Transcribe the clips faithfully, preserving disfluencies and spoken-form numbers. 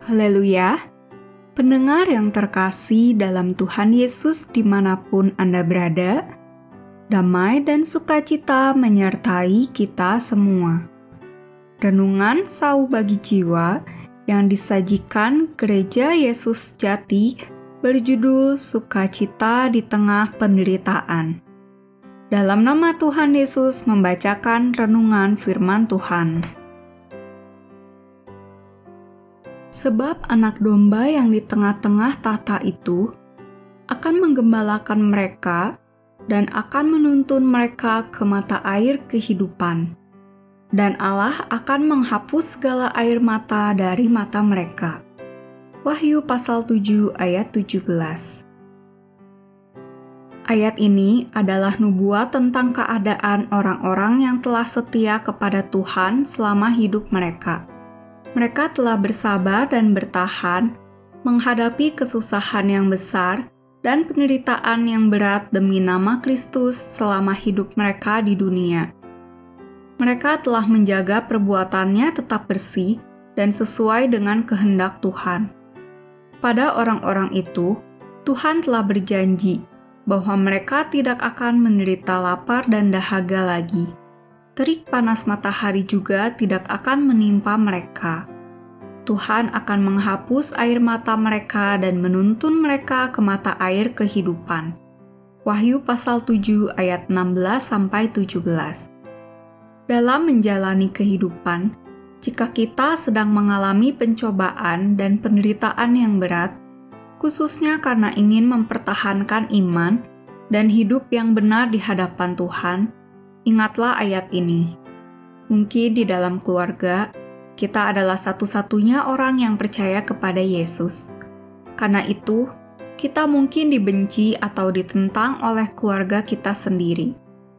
Haleluya! Pendengar yang terkasih dalam Tuhan Yesus dimanapun Anda berada, damai dan sukacita menyertai kita semua. Renungan Sau Bagi Jiwa yang disajikan Gereja Yesus Jati berjudul Sukacita di Tengah Penderitaan. Dalam nama Tuhan Yesus membacakan renungan firman Tuhan. Sebab anak domba yang di tengah-tengah tahta itu akan menggembalakan mereka dan akan menuntun mereka ke mata air kehidupan. Dan Allah akan menghapus segala air mata dari mata mereka. Wahyu pasal tujuh ayat tujuh belas. Ayat ini adalah nubuat tentang keadaan orang-orang yang telah setia kepada Tuhan selama hidup mereka. Mereka telah bersabar dan bertahan menghadapi kesusahan yang besar dan penderitaan yang berat demi nama Kristus selama hidup mereka di dunia. Mereka telah menjaga perbuatannya tetap bersih dan sesuai dengan kehendak Tuhan. Pada orang-orang itu, Tuhan telah berjanji bahwa mereka tidak akan menderita lapar dan dahaga lagi. Terik panas matahari juga tidak akan menimpa mereka. Tuhan akan menghapus air mata mereka dan menuntun mereka ke mata air kehidupan. Wahyu pasal tujuh ayat enam belas sampai tujuh belas. Dalam menjalani kehidupan, jika kita sedang mengalami pencobaan dan penderitaan yang berat, khususnya karena ingin mempertahankan iman dan hidup yang benar di hadapan Tuhan, ingatlah ayat ini. Mungkin di dalam keluarga, kita adalah satu-satunya orang yang percaya kepada Yesus. Karena itu, kita mungkin dibenci atau ditentang oleh keluarga kita sendiri.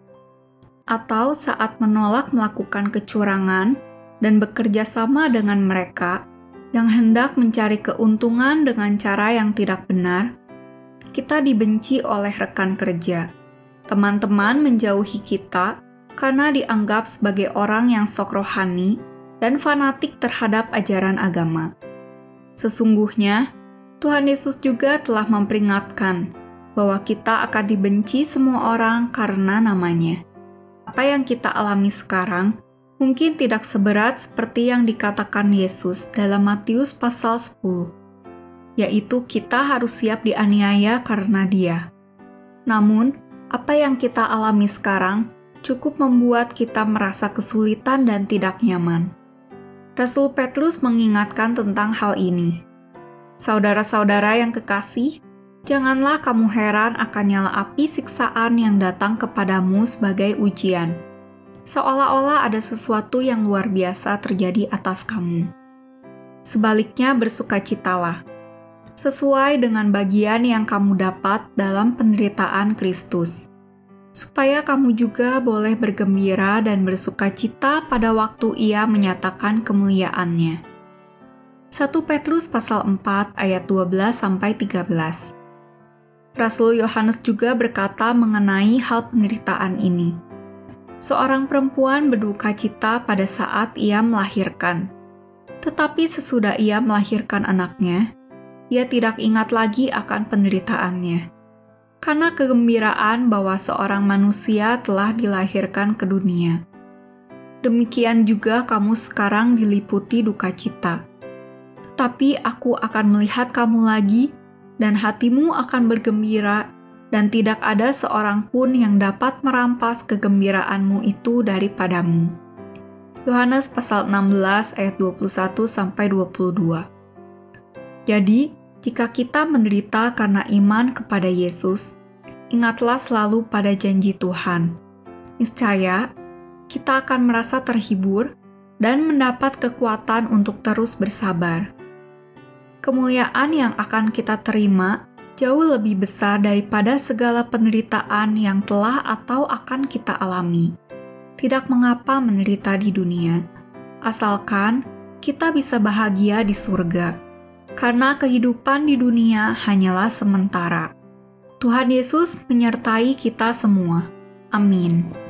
Atau saat menolak melakukan kecurangan dan bekerja sama dengan mereka yang hendak mencari keuntungan dengan cara yang tidak benar, kita dibenci oleh rekan kerja. Teman-teman menjauhi kita karena dianggap sebagai orang yang sok rohani dan fanatik terhadap ajaran agama. Sesungguhnya, Tuhan Yesus juga telah memperingatkan bahwa kita akan dibenci semua orang karena namanya. Apa yang kita alami sekarang mungkin tidak seberat seperti yang dikatakan Yesus dalam Matius pasal sepuluh, yaitu kita harus siap dianiaya karena Dia. Namun, apa yang kita alami sekarang cukup membuat kita merasa kesulitan dan tidak nyaman. Rasul Petrus mengingatkan tentang hal ini. Saudara-saudara yang kekasih, janganlah kamu heran akan nyala api siksaan yang datang kepadamu sebagai ujian, seolah-olah ada sesuatu yang luar biasa terjadi atas kamu. Sebaliknya bersukacitalah, sesuai dengan bagian yang kamu dapat dalam penderitaan Kristus, supaya kamu juga boleh bergembira dan bersukacita pada waktu Ia menyatakan kemuliaannya. satu Petrus pasal empat ayat dua belas sampai tiga belas. Rasul Yohanes juga berkata mengenai hal penderitaan ini. Seorang perempuan berduka cita pada saat ia melahirkan. Tetapi sesudah ia melahirkan anaknya, ia tidak ingat lagi akan penderitaannya. Karena kegembiraan bahwa seorang manusia telah dilahirkan ke dunia. Demikian juga kamu sekarang diliputi duka cita. Tetapi aku akan melihat kamu lagi, dan hatimu akan bergembira, dan tidak ada seorang pun yang dapat merampas kegembiraanmu itu daripadamu. Yohanes pasal enam belas ayat dua puluh satu sampai dua puluh dua. Jadi, jika kita menderita karena iman kepada Yesus, ingatlah selalu pada janji Tuhan. Niscaya, kita akan merasa terhibur dan mendapat kekuatan untuk terus bersabar. Kemuliaan yang akan kita terima jauh lebih besar daripada segala penderitaan yang telah atau akan kita alami. Tidak mengapa menderita di dunia, asalkan kita bisa bahagia di surga. Karena kehidupan di dunia hanyalah sementara. Tuhan Yesus menyertai kita semua. Amin.